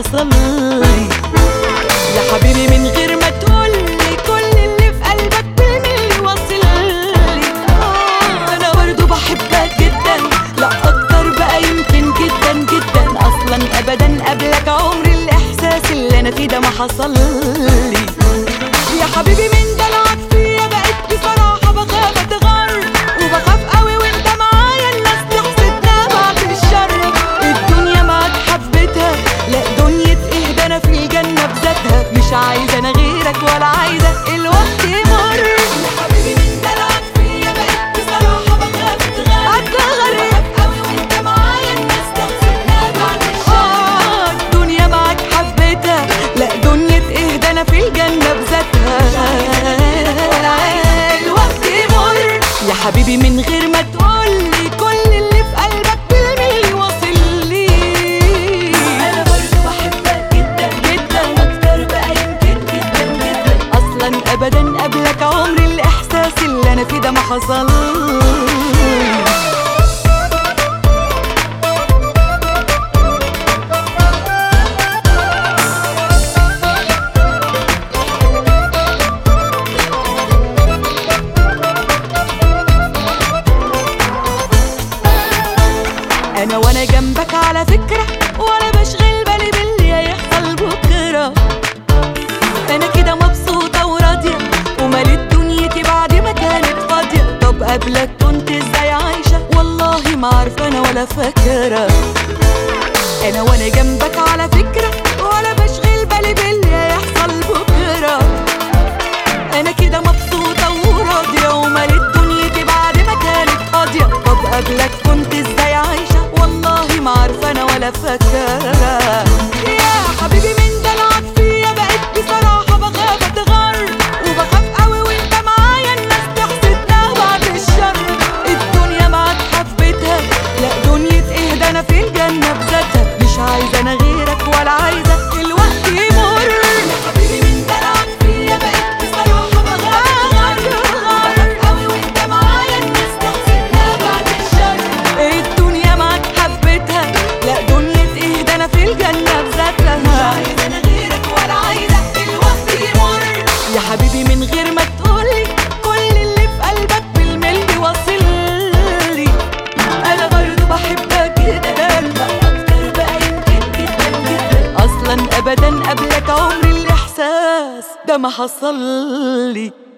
حصل لي. يا حبيبي من غير ما تقولي كل اللي في قلبك بالملي واصل لي. انا برضو بحبك جدا، لا اكتر بقى يمكن جدا جدا. اصلا ابدا قبلك عمري الاحساس اللي انا فيه ده ما حصل لي. يا حبيبي من دلعك فيا بقيت بصراحة بخاف اتغر، وبخاف قوي وانت معايا الناس تحسدنا بعد الشر. الدنيا معاك حبيتها، لا دنيا ايه ده انا في الجنة بذاتها. مش عايزة انا غيرك ولا عايزة الوقت يمر. يا حبيبي من دلعك فيا بقيت بصراحة بخاف اتغر قوي وانت معايا الناس تحسدنا بعد الشر. الدنيا معاك حبيتها، لا دنيا ايه ده انا في الجنة بذاتها. الوقت يمر. يا حبيبي من غير ما تقولي كل اللي في قلبك بالملي واصل لي. انا برضو بحبك جدا جدا، اكتر بقى يمكن جدا جدا. اصلا ابدا قبلك عمري الاحساس اللي انا فيه ده ما حصل لي. انا وانا جنبك على فكرة ولا بشغل بالي باللي هيحصل بكرة. انا كده مبسوطة وراضية ومالت دنيتي بعد ما كانت فاضية. طب قبلك كنت ازاي عايشة؟ والله ما عارفة انا ولا فاكرة. انا وانا جنبك على فكرة ولا بشغل بالي باللي هيحصل بكرة. انا كده مبسوطة وراضية ومالت دنيتي بعد ما كانت فاضية. طب قبلك كنت ازاي عايشة؟ والله ما عارفة انا ولا فاكرة. يا حبيبي من دلعك فيا بقيت بصراحة بخاف اتغر، وبخاف قوي وانت معايا الناس تحسدنا بعد الشر. الدنيا معاك حبيتها، لا دنيا ايه ده انا في الجنة بذاتها. مش عايزة انا غيرك ولا عايزة الوقت يمر. يا حبيبي من دلعك فيا بقيت بصراحة بخاف قوي وانت معايا الناس تحسدنا بعد الشر. الدنيا معاك حبيتها، لا دنيا ايه ده انا في الجنة بذاتها. مش عايزة انا غيرك ولا عايزة الوقت يمر. يا حبيبي من غير ما تقولي كل اللي في قلبك بالملي واصل لي. انا برضو بحبك جدا، اكتر بقى يمكن جدا جدا. اصلا ابدا قبلك عمري الاحساس ده ما حصل لي.